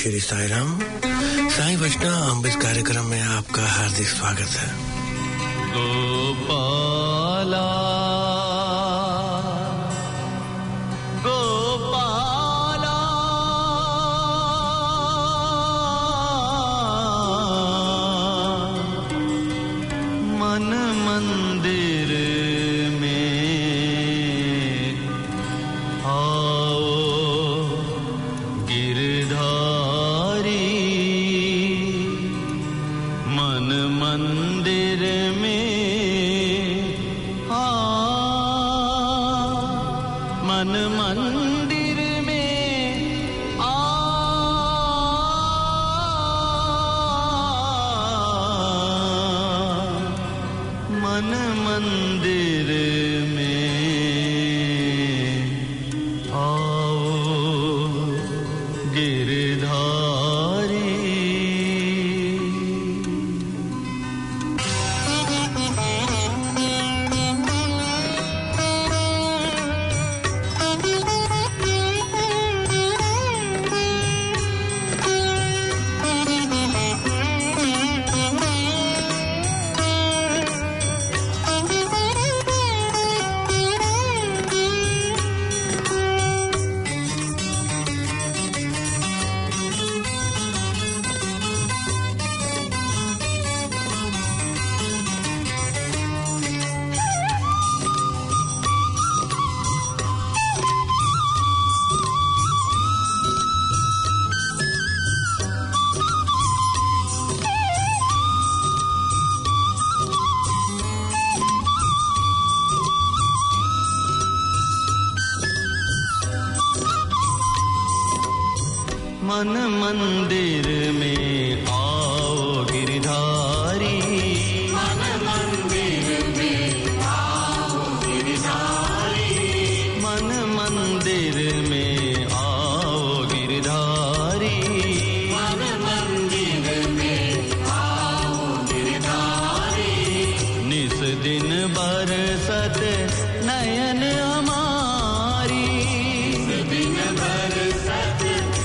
श्री साई राम। साई वचना अमृत कार्यक्रम में आपका हार्दिक स्वागत है। गोपाला गोपाला मन मंदिर में आओ गिरधारी, मन मंदिर में मन मंदिर में आ, मन मंदिर में आओ गिरधारी। मन मंदिर में आओ गिरधारी, मन मंदिर में आओ गिरधारी, मन मंदिर में आओ गिरधारी, मन मंदिर में आओ गिरधारी। निस दिन बरसत नयन हमारी, निस दिन बरसत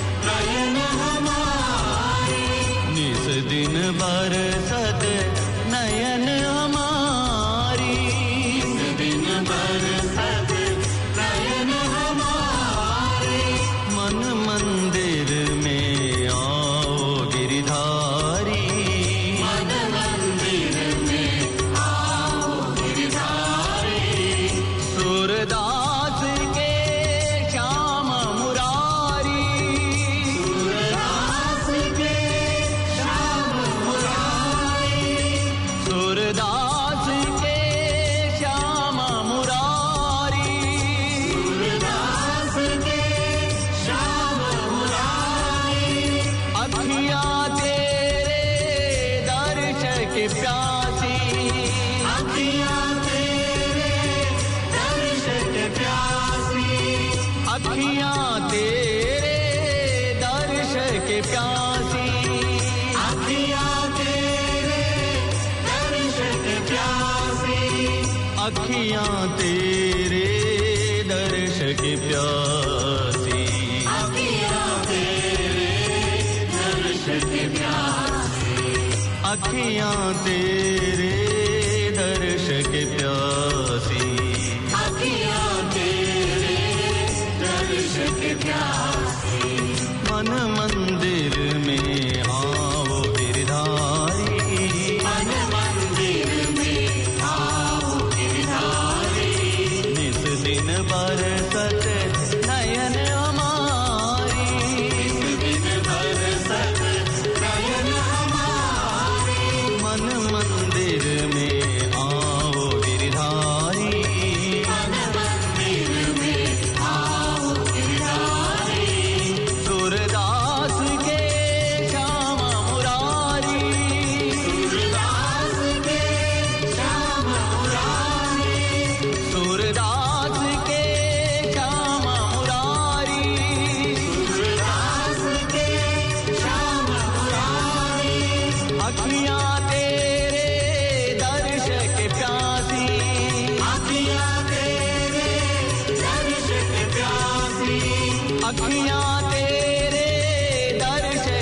दिन बरसत नयन हमारी, दिन बरसत नयन हमारी। मन मंदिर में आओ गिरधारी, मन मंदिर में आओ गिरधारी। सूरदास के श्याम मुरारी, सूरदास के सूरदास के श्याम मुरारी, सूरदास के श्याम मुरारी। अखियाँ तेरे दर्श की प्यासी, अखियाँ तेरे दर्श की प्यासी, अखियाँ तेरे दर्श की प्यासी, अखियाँ अखियाँ तेरे दर्श की प्यासी, अखियाँ तेरे दर्श की प्यासी, अखियाँ तेरे दर्श की प्यासी, अखियाँ तेरे दर्श की प्यासी। मन मंदिर में आओ गिरधारी, मन मंदिर में दिन बरसत नयन हमारी, दिन बरसत नयन हमारी। मन मंदिर में आओ गिरधारी, मन मंदिर में आओ गिरधारी। सूरदास के श्याम मुरारी, सूरदास के श्याम मुरारी, सूरदास के श्याम मुरारी, सूरदास के श्याम मुरारी। अखियाँ तेरे दर्श के प्यासी, अखियाँ तेरे दर्श के प्यासी, अखियाँ तेरे दर्श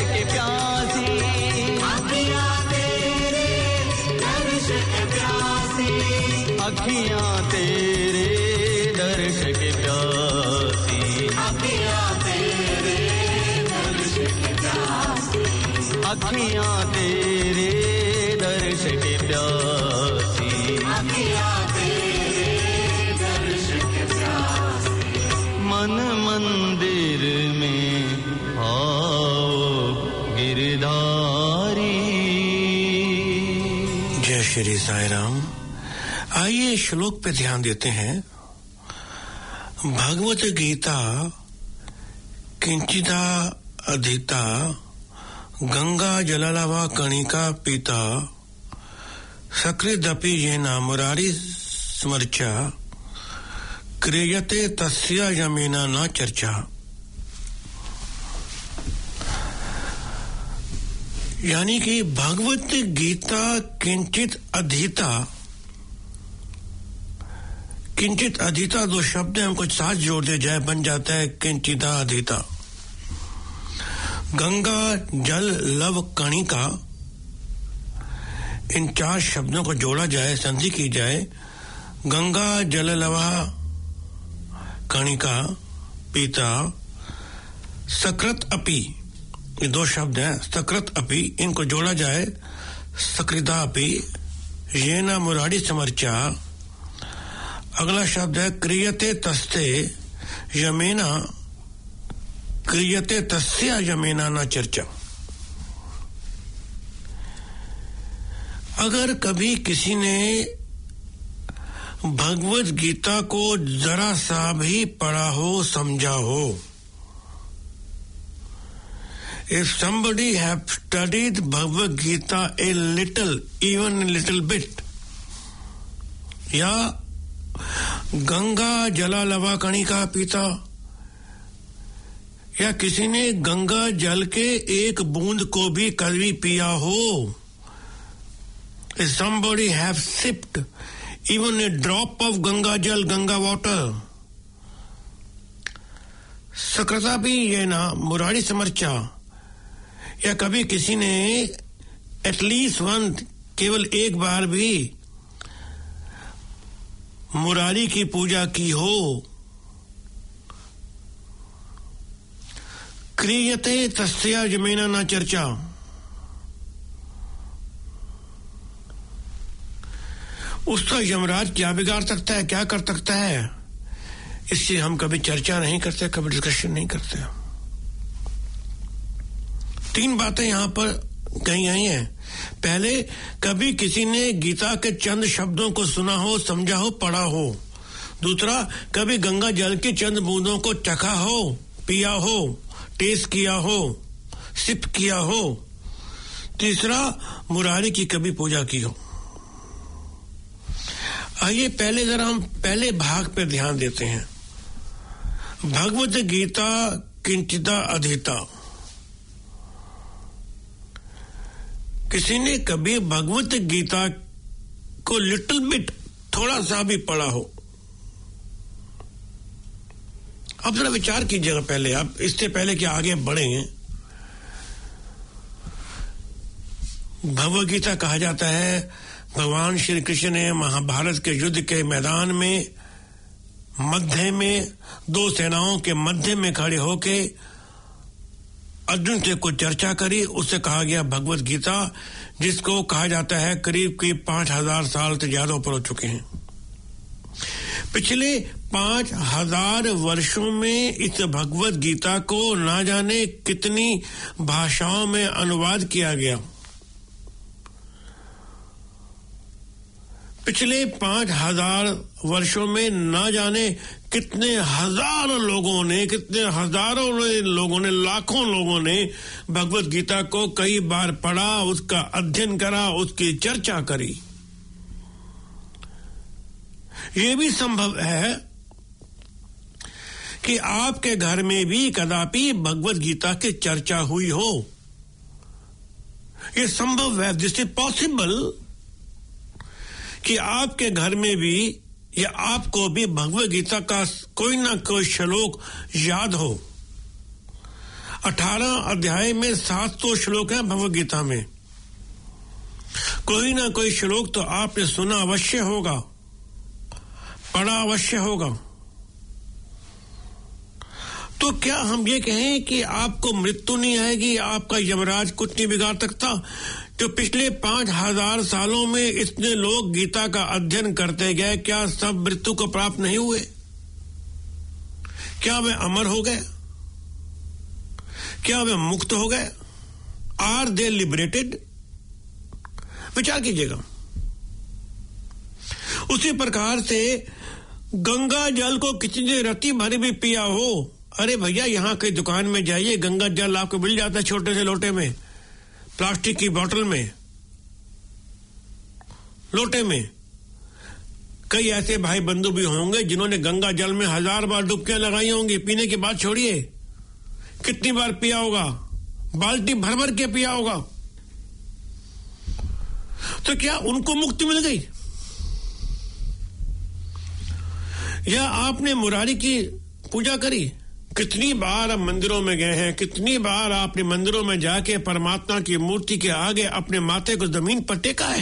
अखियां तेरे दर्श के प्यासी अखियां तेरे दर्श के प्यासी अखियां तेरे दर्श के प्यासी अखियां तेरे दर्श के प्यासी मन मंदिर में आओ गिरधारी। जय श्री साई राम। आइए श्लोक पे ध्यान देते हैं। भगवत गीता किंचिदा अधिता गंगा जललवा कणिका पीता सकृदपि येना मुरारी स्मर्चा क्रियते तस्य यमेना न चर्चा। यानी कि भगवत गीता किंचित अधिता दो शब्द हैं, हमको साथ जोड़ दिया जाए बन जाता है किंचिदा अधिता। गंगा जल लव कणिका, इन 4 शब्दों को जोड़ा जाए, संधि की जाए। गंगा जल लवा कणिका पीता सकृत अपि, ये 2 शब्द हैं, सकृत अपि, इनको जोड़ा जाए सकृदा अपि येना मुरारी समर्चा। अगला शब्द है क्रियते तस्ते यमेना, क्रियते तस्य यमेना न चर्चा। अगर कभी किसी ने भगवत गीता को जरा सा भी पढ़ा हो, समझा हो, if somebody have studied Bhagavad Gita a little, even a little bit, या गंगा जला लवा कणिका पीता, या किसी ने गंगा जल के एक बूंद को भी कभी पिया हो, if somebody have sipped even a drop of Ganga jal, Ganga water, सकृता भी ये ना मुरारी समर्चा, या कभी किसी ने एटलीस्ट वन, केवल एक बार भी मुरारी की पूजा की हो, क्रियते तस्या यमेना न चर्चा। उसका यमराज क्या बिगाड़ सकता है, क्या कर सकता है, इससे हम कभी चर्चा नहीं करते, कभी डिस्कशन नहीं करते। 3 बातें यहां पर कही गई हैं। पहले, कभी किसी ने गीता के चंद शब्दों को सुना हो, समझा हो, पढ़ा हो। दूसरा, कभी गंगा जल की चंद बूंदों को चखा हो, पिया हो, टेस्ट किया हो, सिप किया हो। तीसरा, मुरारी की कभी पूजा की हो। आइए पहले जरा हम पहले भाग पर ध्यान देते हैं। भगवत गीता किंचिदा अधिता। किसी ने कभी भगवत गीता को लिटिल बिट, थोड़ा सा भी पढ़ा हो। अब जरा विचार कीजिएगा पहले, आप इससे पहले कि आगे बढ़ेंगे। भगवत गीता कहा जाता है भगवान श्री कृष्ण ने महाभारत के युद्ध के मैदान में मध्य में 2 सेनाओं के मध्य में खड़े होके अर्जुन से कुछ चर्चा करी। उससे कहा गया भगवत गीता, जिसको कहा जाता है करीब 5000 साल से ज्यादा ऊपर हो चुके हैं। पिछले 5000 वर्षों में इस भगवत गीता को ना जाने कितनी भाषाओं में अनुवाद किया गया। पिछले 5000 वर्षों में ना जाने कितने हजारों लोगों ने, कितने हजारों लोगों ने, लाखों लोगों ने भगवत गीता को कई बार पढ़ा, उसका अध्ययन करा, उसकी चर्चा करी। ये भी संभव है कि आपके घर में भी कदापि भगवत गीता की चर्चा हुई हो। ये संभव है, दिस इज पॉसिबल, कि आपके घर में भी या आपको भी भगवत गीता का कोई ना कोई श्लोक याद हो। 18 अध्याय में 700 श्लोक हैं भगवत गीता में। कोई ना कोई श्लोक तो आपने सुना अवश्य होगा। पड़ा अवश्य होगा। तो क्या हम ये कहें कि आपको मृत्यु नहीं आएगी, आपका यमराज कुछ नहीं बिगाड़ सकता? जो पिछले 5000 सालों में इतने लोग गीता का अध्ययन करते गए, क्या सब मृत्यु को प्राप्त नहीं हुए? क्या वे अमर हो गए? क्या वे मुक्त हो गए? Are they liberated? विचार कीजिएगा। उसी प्रकार से गंगा जल को किसी ने रत्ती भर भी पिया हो, अरे भैया यहां कई दुकान में जाइए, गंगा जल आपको मिल जाता है छोटे से लोटे में, प्लास्टिक की बोतल में, लोटे में। कई ऐसे भाई बंधु भी होंगे जिन्होंने गंगा जल में 1000 बार डुबकियां लगाई होंगी। पीने की बात छोड़िए, कितनी बार पिया होगा, बाल्टी भर भर के पिया होगा। तो क्या उनको मुक्ति मिल गई? या आपने मुरारी की पूजा करी? कितनी बार आप मंदिरों में गए हैं, कितनी बार आपने मंदिरों में जाके परमात्मा की मूर्ति के आगे अपने माथे को जमीन पर टेका है?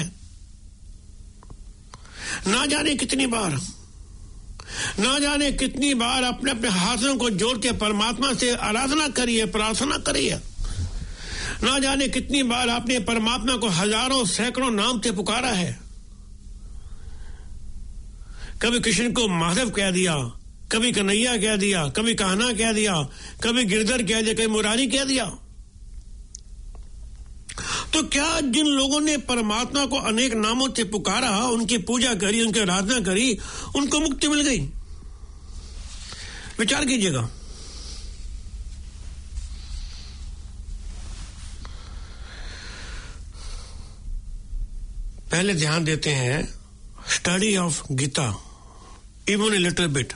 ना जाने कितनी बार, ना जाने कितनी बार अपने अपने हाथों को जोड़ के परमात्मा से आराधना करिए, प्रार्थना करिए। ना जाने कितनी बार आपने परमात्मा को हजारों सैकड़ों नाम से पुकारा है। कभी कृष्ण को माधव कह दिया, कभी कन्हैया कह दिया, कभी कान्हा कह दिया, कभी गिरधर कह दिया, कभी मुरारी कह दिया। तो क्या जिन लोगों ने परमात्मा को अनेक नामों से पुकारा, उनकी पूजा करी, उनकी आराधना करी, उनको मुक्ति मिल गई? विचार कीजिएगा। पहले ध्यान देते हैं study of Gita, even a little bit.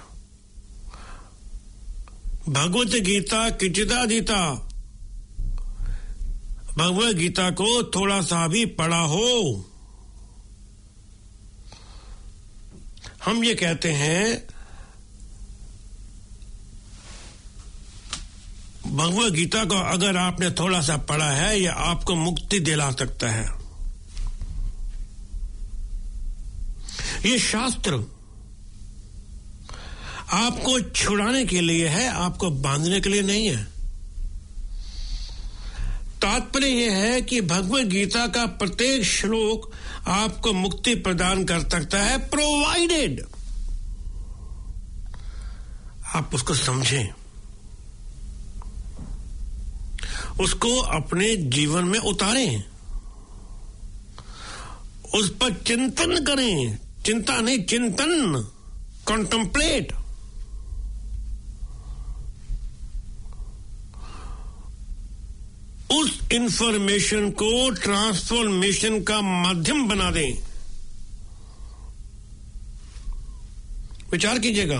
Bhagavad Gita किंचिदाधीता, भगवत गीता को थोड़ा सा भी पढ़ा हो। हम ये कहते हैं भगवत गीता को अगर आपने थोड़ा सा पढ़ा है, यह आपको मुक्ति दिला सकता है। ये शास्त्र आपको छुड़ाने के लिए है, आपको बांधने के लिए नहीं है। तात्पर्य यह है कि भगवत गीता का प्रत्येक श्लोक आपको मुक्ति प्रदान कर सकता है, प्रोवाइडेड आप उसको समझें, उसको अपने जीवन में उतारें, उस पर चिंतन करें। चिंता नहीं, चिंतन, कॉन्टेम्पलेट। उस इंफॉर्मेशन को ट्रांसफॉर्मेशन का माध्यम बना दें। विचार कीजिएगा।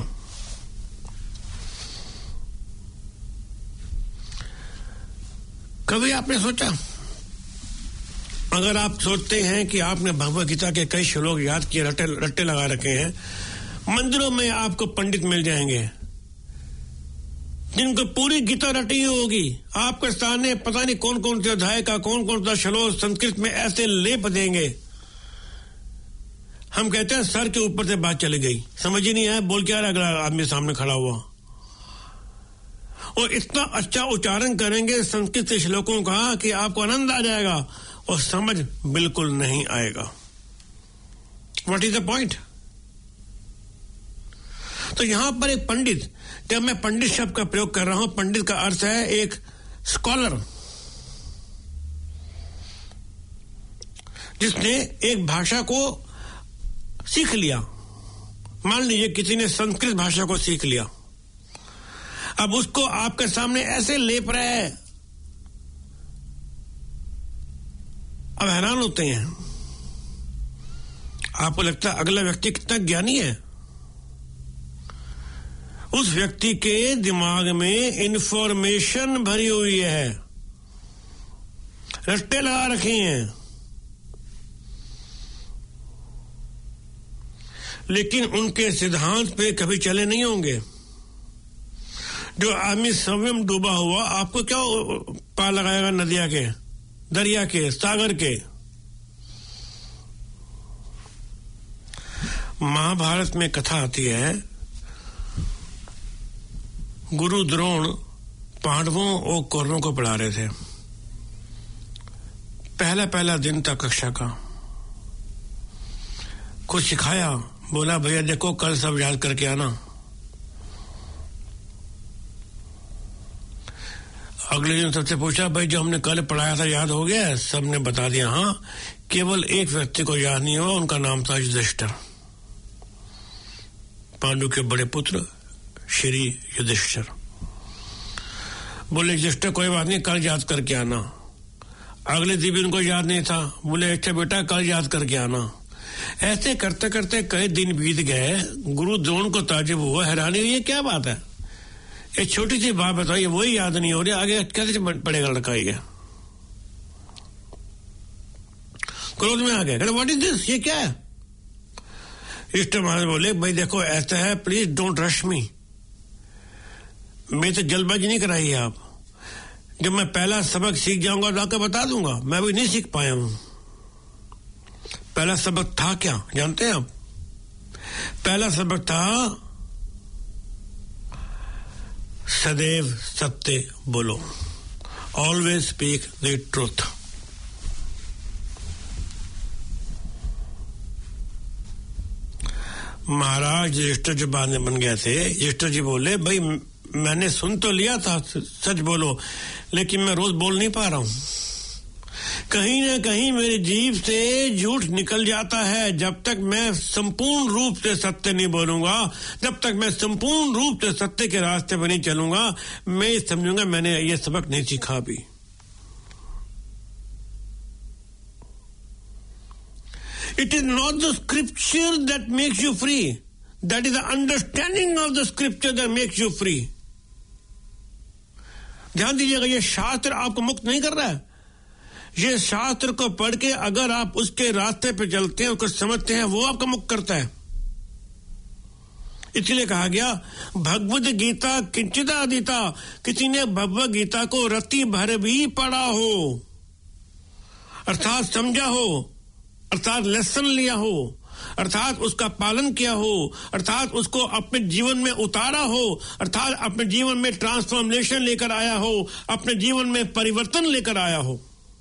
कभी आपने सोचा, अगर आप सोचते हैं कि आपने भगवत गीता के कई श्लोक याद किए, रट्टे लगा रखे हैं, मंदिरों में आपको पंडित मिल जाएंगे जिनको पूरी गीता रटी होगी, आपके सामने पता नहीं कौन कौन से अध्याय का कौन कौन सा श्लोक संस्कृत में ऐसे लेप देंगे, हम कहते हैं सर के ऊपर से बात चली गई, समझ ही नहीं आया बोल क्या रहा अगला आदमी सामने खड़ा हुआ। और इतना अच्छा उच्चारण करेंगे संस्कृत श्लोकों का कि आपको आनंद आ जाएगा और समझ बिल्कुल नहीं आएगा। What is the point? तो यहां पर एक पंडित, जब मैं पंडित शब्द का प्रयोग कर रहा हूं, पंडित का अर्थ है एक स्कॉलर, जिसने एक भाषा को सीख लिया। मान लीजिए किसी ने संस्कृत भाषा को सीख लिया, अब उसको आपके सामने ऐसे लेप रहा है, अब हैरान होते हैं। आपको लगता है अगला व्यक्ति कितना ज्ञानी है। उस व्यक्ति के दिमाग में इंफॉर्मेशन भरी हुई है, रट्टे लगा रखे हैं, लेकिन उनके सिद्धांत पे कभी चले नहीं होंगे। जो आदमी स्वयं डूबा हुआ, आपको क्या पार लगाएगा नदिया के, दरिया के, सागर के? महाभारत में कथा आती है, गुरु द्रोण पांडवों और कौरवों को पढ़ा रहे थे। पहला दिन था कक्षा का। कुछ सिखाया, बोला भैया देखो कल सब याद करके आना। अगले दिन सबसे पूछा, भाई जो हमने कल पढ़ाया था याद हो गया? सबने बता दिया हाँ। केवल एक व्यक्ति को याद नहीं हुआ, उनका नाम था युधिष्ठिर, पांडु के बड़े पुत्र श्री युधिष्ठिर। बोले युधिष्ठिर कोई बात नहीं, कल याद करके आना। अगले दिन भी उनको याद नहीं था, बोले अच्छा बेटा कल याद करके आना। ऐसे करते करते कई दिन बीत गए। गुरु द्रोण को ताज्जुब हुआ, हैरानी हुई, ये क्या बात है? एक छोटी सी बात बताइए, वही याद नहीं हो रही, आगे कैसे पड़ेगा लड़का? ये क्रोध में आ गए, कहते व्हाट इज दिस, ये क्या है? युधिष्ठिर महाराज बोले भाई देखो ऐसा है, प्लीज डोंट रश मी। मैं तो जल्दबाजी नहीं कराइए आप। जब मैं पहला सबक सीख जाऊंगा तो आकर बता दूंगा। मैं अभी नहीं सीख पाया हूं। पहला सबक था क्या जानते हैं आप? पहला सबक था सदैव सत्य बोलो, always speak the truth. Maharaj Yudhishthir जब बाद में बन गए थे, युधिष्ठिर जी बोले भाई मैंने सुन तो लिया था सच बोलो, लेकिन मैं रोज बोल नहीं पा रहा हूं। कहीं ना कहीं मेरी जीभ से झूठ निकल जाता है। जब तक मैं संपूर्ण रूप से सत्य नहीं बोलूंगा, जब तक मैं संपूर्ण रूप से सत्य के रास्ते पर नहीं चलूंगा, मैं समझूंगा मैंने ये सबक नहीं सीखा अभी। It is not the scripture that makes you free. That is the understanding of the scripture that makes you free. ध्यान दीजिएगा, ये शास्त्र आपको मुक्त नहीं कर रहा है। ये शास्त्र को पढ़ के अगर आप उसके रास्ते पे चलते हैं, उसको समझते हैं, वो आपको मुक्त करता है। इसलिए कहा गया भगवद गीता किंचिदादिता, किसी ने भगवद गीता को रत्ती भर भी पढ़ा हो, अर्थात समझा हो, अर्थात लेसन लिया हो, अर्थात उसका पालन किया हो, अर्थात उसको अपने जीवन में उतारा हो, अर्थात अपने जीवन में ट्रांसफॉर्मेशन लेकर आया हो, अपने जीवन में परिवर्तन लेकर आया हो।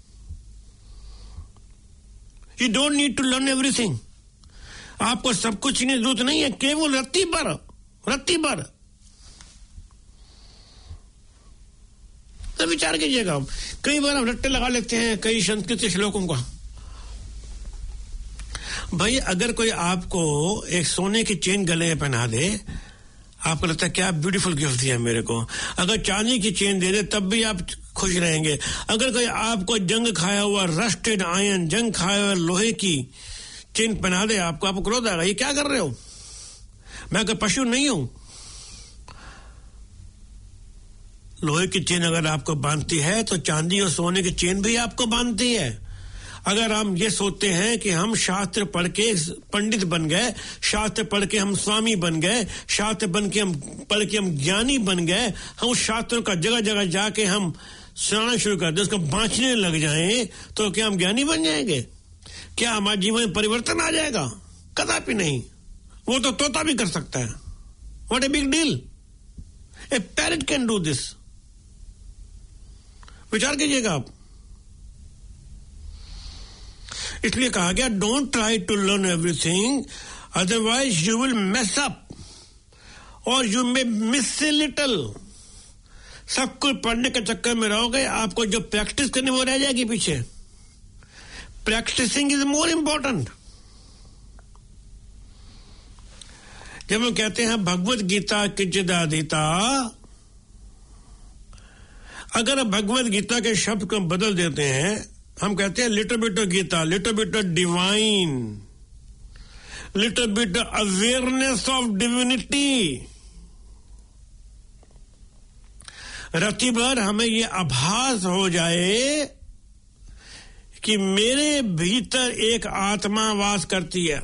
You don't need to learn everything. आपको सब कुछ सीखने की जरूरत नहीं है, केवल रत्ती भर। तो विचार कीजिएगा, कई बार हम रट्टे लगा लेते हैं कई संस्कृत श्लोकों का। भाई अगर कोई आपको एक सोने की चेन गले में पहना दे, आपको लगता है क्या ब्यूटीफुल गिफ्ट दिया मेरे को। अगर चांदी की चेन दे दे तब भी आप खुश रहेंगे। अगर कोई आपको जंग खाया हुआ रस्टेड आयरन, जंग खाया हुआ लोहे की चेन पहना दे, आपको क्रोध आएगा, ये क्या कर रहे हो? मैं कोई पशु नहीं हूं। लोहे की चेन अगर आपको बांधती है तो चांदी और सोने की चेन भी आपको बांधती है। अगर हम ये सोचते हैं कि हम शास्त्र पढ़ के पंडित बन गए, शास्त्र पढ़ के हम स्वामी बन गए, शास्त्र पढ़ के हम ज्ञानी बन गए, हम उस शास्त्रों का जगह जगह जाके हम सुनाना शुरू कर दें, उसको बांचने लग जाएं, तो क्या हम ज्ञानी बन जाएंगे? क्या हमारे जीवन में परिवर्तन आ जाएगा? कदापि नहीं। वो तो तोता भी कर सकता है। What a big deal, a parrot can do this. विचार कीजिएगा आप। इसलिए कहा गया don't try to learn everything, otherwise you will mess up और you may miss a little. सब कुछ पढ़ने के चक्कर में रहोगे, आपको जो प्रैक्टिस करनी वो रह जाएगी पीछे। Practising is more important. जब हम कहते हैं भगवद गीता किंचिदादिता, अगर भगवद गीता के शब्द को बदल देते हैं, हम कहते हैं little bit of Gita, little bit of divine, little bit of awareness of divinity. रत्ती भर हमें ये आभास हो जाए कि मेरे भीतर एक आत्मा वास करती है।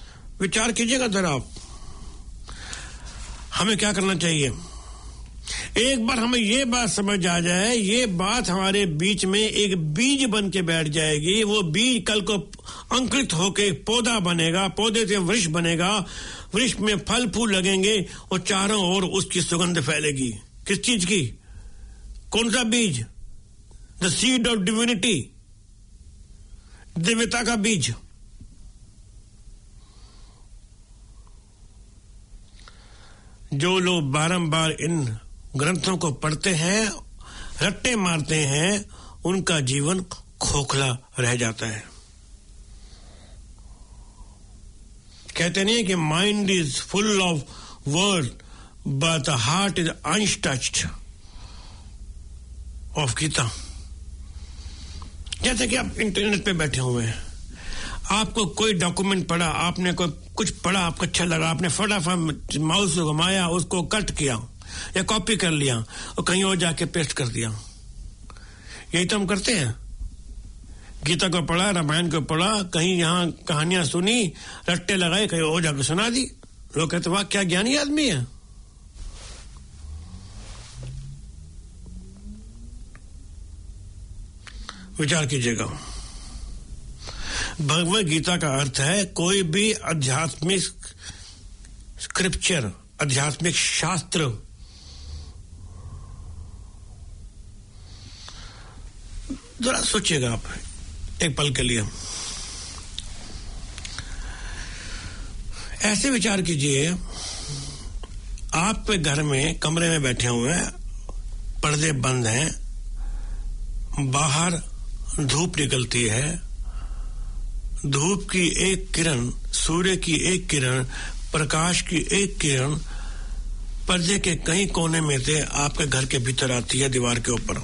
विचार कीजिएगा जरा आप, हमें क्या करना चाहिए? एक बार हमें ये बात समझ आ जाए, ये बात हमारे बीच में एक बीज बन के बैठ जाएगी, वो बीज कल को अंकुरित होकर पौधा बनेगा, पौधे से वृक्ष बनेगा, वृक्ष में फल फूल लगेंगे और चारों ओर उसकी सुगंध फैलेगी। किस चीज की? कौन सा बीज? द सीड ऑफ डिविनिटी, दिव्यता का बीज। जो लोग बारंबार इन ग्रंथों को पढ़ते हैं, रट्टे मारते हैं, उनका जीवन खोखला रह जाता है। कहते नहीं है कि mind is full of word but the heart is untouched of Gita. जैसे कि आप इंटरनेट पे बैठे हुए हैं, आपको कोई डॉक्यूमेंट पढ़ा, आपने कोई कुछ पढ़ा, आपको अच्छा लगा, आपने फटाफट माउस से घुमाया, उसको कट किया या कॉपी कर लिया और कहीं और जाके पेस्ट कर दिया। यही तो हम करते हैं। गीता को पढ़ा, रामायण को पढ़ा, कहीं यहाँ कहानियां सुनी, रट्टे लगाए, कहीं और जाके सुना दी। लोग कहते वाह क्या ज्ञानी आदमी है। विचार कीजिएगा। भगवद गीता का अर्थ है कोई भी आध्यात्मिक स्क्रिप्चर, आध्यात्मिक शास्त्र, जरा सोचिएगा आप एक पल के लिए, ऐसे विचार कीजिए, आप घर में कमरे में बैठे हुए हैं, पर्दे बंद हैं, बाहर धूप निकलती है, धूप की एक किरण, सूर्य की एक किरण, प्रकाश की एक किरण पर्दे के कहीं कोने में से आपके घर के भीतर आती है, दीवार के ऊपर।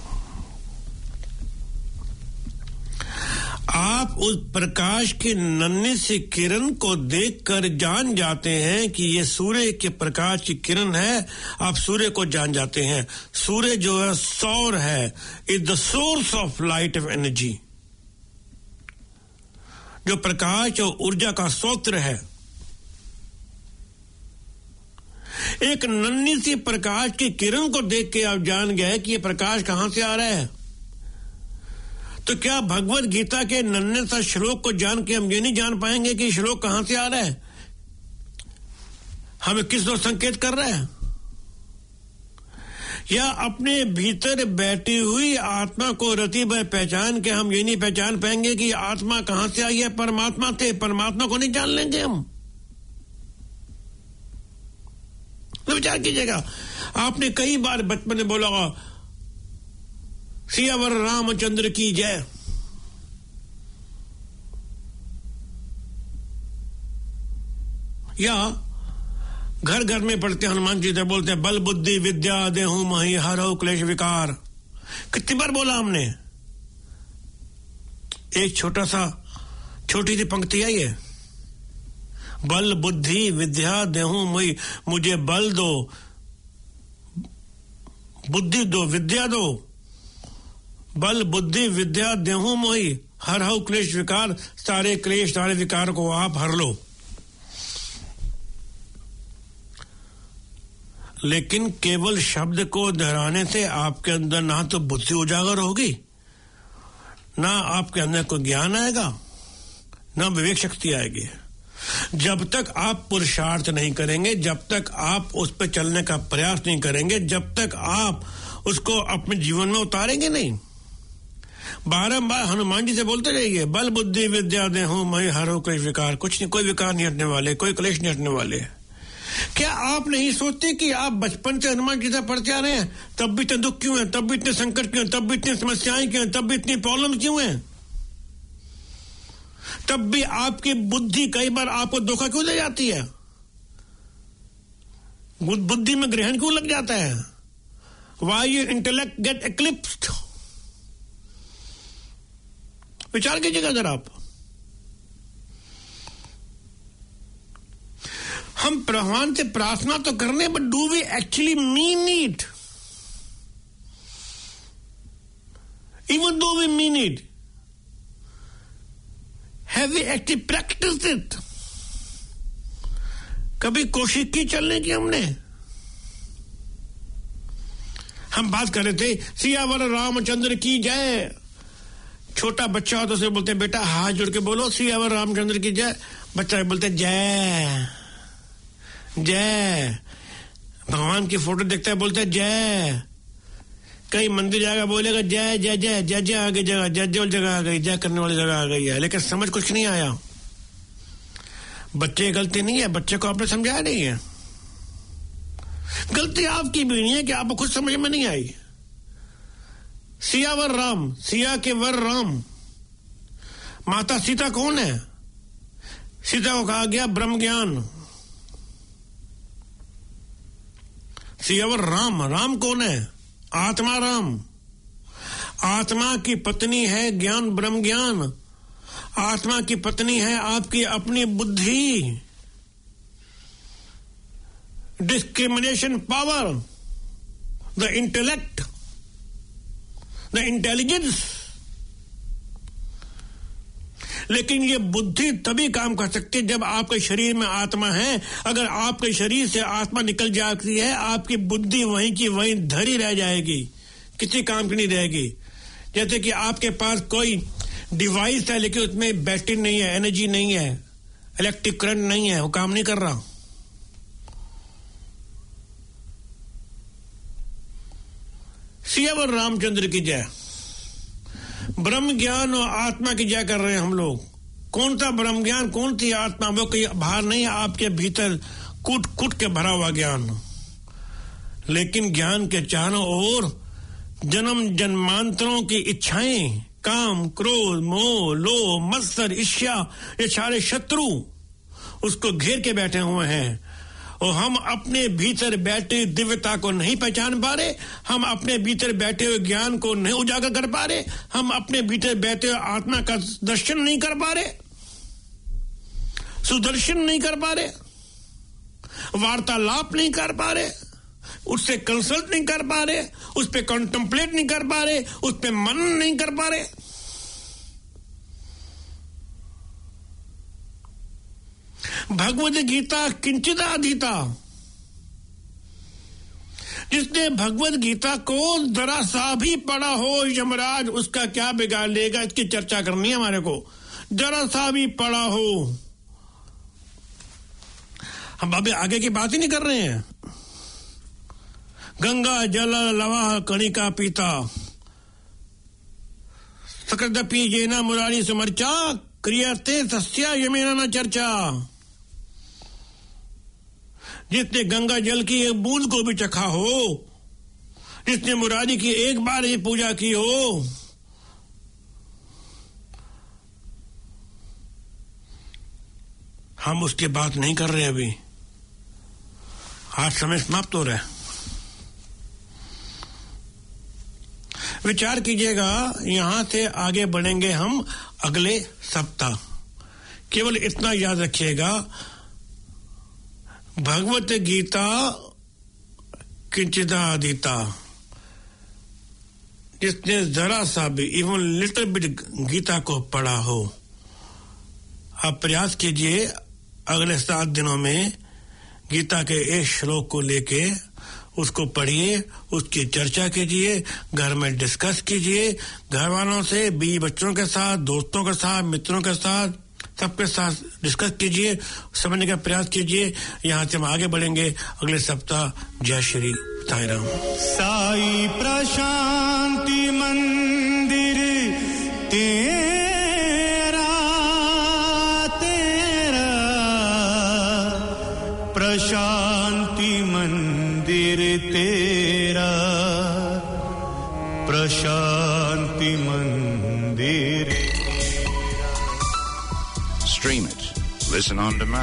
आप उस प्रकाश की नन्ही सी किरण को देखकर जान जाते हैं कि ये सूर्य के प्रकाश की किरण है। आप सूर्य को जान जाते हैं। सूर्य जो है सौर है, is the source of light of energy, जो प्रकाश और ऊर्जा का स्रोत है। एक नन्ही सी प्रकाश की किरण को देख के आप जान गए कि ये प्रकाश कहां से आ रहा है। तो क्या भगवद गीता के नन्हे सा श्लोक को जान के हम ये नहीं जान पाएंगे कि श्लोक कहां से आ रहा है, हमें किस ओर संकेत कर रहा है? या अपने भीतर बैठी हुई आत्मा को रति भर पहचान के हम ये नहीं पहचान पाएंगे कि आत्मा कहां से आई है? परमात्मा से। परमात्मा को नहीं जान लेंगे हम। तो विचार कीजिएगा, आपने कई बार बचपन में बोला सियावर रामचंद्र की जय, या घर घर में पढ़ते हनुमान जी से बोलते हैं बल बुद्धि विद्या देहु महि हरहु क्लेश विकार। कितनी बार बोला हमने? एक छोटी सी पंक्ति आई है, बल बुद्धि विद्या देहु महि, मुझे बल दो, बुद्धि दो, विद्या दो, बल बुद्धि विद्या देहु मोहि हरहु क्लेश विकार। सारे क्लेश सारे विकार को आप हर लो। लेकिन केवल शब्द को दोहराने से आपके अंदर ना तो बुद्धि उजागर होगी, ना आपके अंदर कोई ज्ञान आएगा, ना विवेक शक्ति आएगी। जब तक आप पुरुषार्थ नहीं करेंगे, जब तक आप उस पर चलने का प्रयास नहीं करेंगे, जब तक आप उसको अपने जीवन में उतारेंगे नहीं। बारंबार हनुमान जी से बोलते रहिए बल बुद्धि विद्या देहु महि हरहु क्लेश विकार। कुछ नहीं, कोई विकार नहीं हटने वाले, कोई क्लेश नहीं हटने वाले। क्या आप नहीं सोचते कि आप बचपन से हनुमान गीता पढ़ते आ रहे हैं, तब भी इतने दुख क्यों हैं, तब भी इतने संकट क्यों हैं, तब भी इतनी समस्याएं क्यों हैं, तब भी इतनी प्रॉब्लम क्यों हैं? तब भी आपकी बुद्धि कई बार आपको धोखा क्यों दे जाती है? बुद्धि में ग्रहण क्यों लग जाता है? Why your intellect get eclipsed? विचार कीजिएगा अगर आप। हम भगवान से प्रार्थना तो करने, but do we actually mean it? Even though we mean it, have we actually practiced it? कभी कोशिश की चलने की हमने? हम बात कर रहे थे सियावर रामचंद्र की जय। छोटा बच्चा हो तो उसे बोलते बेटा हाथ जोड़ के बोलो सियावर रामचंद्र की जय। बच्चा बोलते जय जय। भगवान की फोटो देखता है बोलता है जय। कहीं मंदिर जाएगा बोलेगा जय जय जय जय जय आ गई जगह, जय जय जगह आ गई, जय करने वाली जगह आ गई है, लेकिन समझ कुछ नहीं आया। बच्चे की गलती नहीं है, बच्चे को आपने समझाया नहीं है। गलती आपकी भी नहीं है कि आपको कुछ समझ में नहीं आई। सियावर राम, सिया के वर राम। माता सीता कौन है? सीता को कहा गया ब्रह्म ज्ञान। सियावर राम, राम कौन है? आत्मा राम। आत्मा की पत्नी है ज्ञान ब्रह्म ज्ञान। आत्मा की पत्नी है आपकी अपनी बुद्धि, discrimination power, the intellect, the intelligence. लेकिन ये बुद्धि तभी काम कर सकती है जब आपके शरीर में आत्मा है। अगर आपके शरीर से आत्मा निकल जाती है आपकी बुद्धि वहीं की वहीं धरी रह जाएगी, किसी काम की नहीं रहेगी। जैसे कि आपके पास कोई डिवाइस है लेकिन उसमें बैटरी नहीं है, एनर्जी नहीं है, इलेक्ट्रिक करंट नहीं है, वो काम नहीं कर रहा। सियावर रामचंद्र की जय। ब्रह्म ज्ञान और आत्मा की जय कर रहे हैं हम लोग। कौन सा ब्रह्म ज्ञान, कौन सी आत्मा? वो कहीं बाहर नहीं है, आपके भीतर कूट कूट के भरा हुआ ज्ञान। लेकिन ज्ञान के चारों ओर जन्म जन्मांतरों की इच्छाएं, काम, क्रोध, मोह, लोभ, मत्सर, ईर्ष्या, ये सारे शत्रु उसको घेर के बैठे हुए हैं। और हम अपने भीतर बैठे दिव्यता को नहीं पहचान पा रहे, हम अपने भीतर बैठे हुए ज्ञान को नहीं उजागर कर पा रहे, हम अपने भीतर बैठे हुए आत्मा का दर्शन नहीं कर पा रहे, सुदर्शन नहीं कर पा रहे, वार्तालाप नहीं कर पा रहे, उससे कंसल्ट नहीं कर पा रहे, उस पर कॉन्टेम्पलेट नहीं कर पा रहे, उस पर मनन नहीं कर पा रहे। भगवद गीता किंचिदाधीता। जिसने भगवद गीता को जरा सा भी पढ़ा हो यमराज उसका क्या बिगाड़ लेगा, इसकी चर्चा करनी है हमारे को। जरा सा भी पढ़ा हो। हम अभी आगे की बात ही नहीं कर रहे हैं। गंगा जल लवा कणिका पीता सकृदपि येना मुरारी सुमर्चा क्रियते तस्या यमेना न चर्चा। जिसने गंगा जल की एक बूंद को भी चखा हो, जिसने मुरारी की एक बार ही पूजा की हो, हम उसकी बात नहीं कर रहे अभी। आज समय समाप्त हो रहा है। विचार कीजिएगा, यहां से आगे बढ़ेंगे हम अगले सप्ताह। केवल इतना याद रखिएगा, भगवत गीता किंचिदाधीता। जिसने जरा सा भी इवन लिटिल बिट गीता को पढ़ा हो, आप प्रयास कीजिए अगले 7 दिनों में गीता के एक श्लोक को लेके उसको पढ़िए, उसकी चर्चा कीजिए, घर में डिस्कस कीजिए, घर वालों से, बीवी बच्चों के साथ, दोस्तों के साथ, मित्रों के साथ, सबके साथ डिस्कस कीजिए, समझने का प्रयास कीजिए। यहाँ से हम आगे बढ़ेंगे अगले सप्ताह। जय श्री साई राम। साई प्रशांति मंदिर तेरा तेरा, प्रशांति मंदिर तेरा, प्रशांति मंदिर। Stream it. Listen on demand.